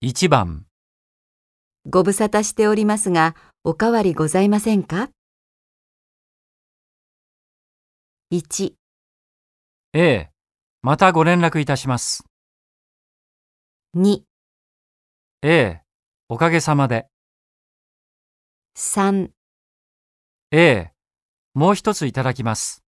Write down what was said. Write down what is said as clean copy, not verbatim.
1番、 ご無沙汰しておりますが、おかわりございませんか？ 1、 A、またご連絡いたします。 2、 A、おかげさまで。 3、 A、もう一ついただきます。